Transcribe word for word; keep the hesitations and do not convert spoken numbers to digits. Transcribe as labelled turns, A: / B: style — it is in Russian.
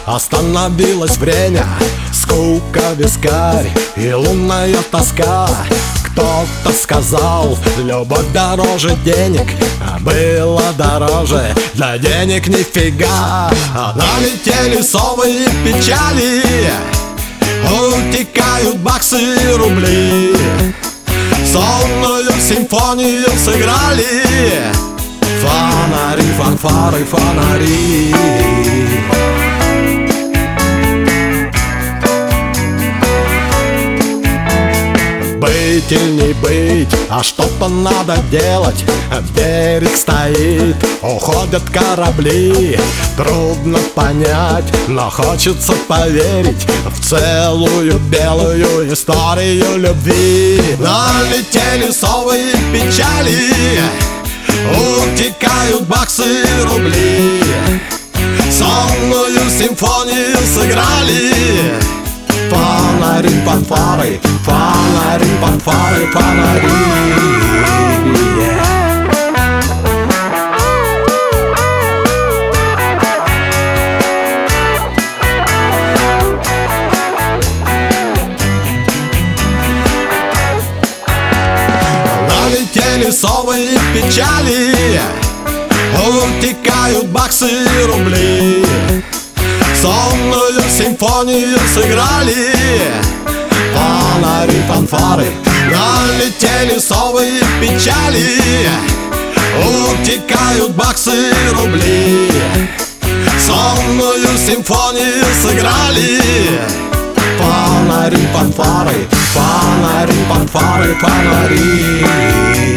A: Остановилось время, скука, вискарь и лунная тоска. Кто-то сказал, любовь дороже денег, а было дороже для денег нифига. Налетели совы и печали, утекают баксы и рубли. Сонную симфонию сыграли фонари, фанфары, фонари. Быть или не быть, а что-то надо делать. Берег стоит, уходят корабли. Трудно понять, но хочется поверить в целую белую историю любви. Налетели совы и печали, утекают баксы и рубли. Сонную симфонию сыграли фонари, фанфары, фонари, фанфары, фонари. Налетели совы и печали, утекают баксы и рубли. Сонную симфонию сыграли фонари, фанфары. Налетели совы и печали, утекают баксы и рубли. Сонную симфонию сыграли фонари, фанфары, фонари, фанфары, фонари.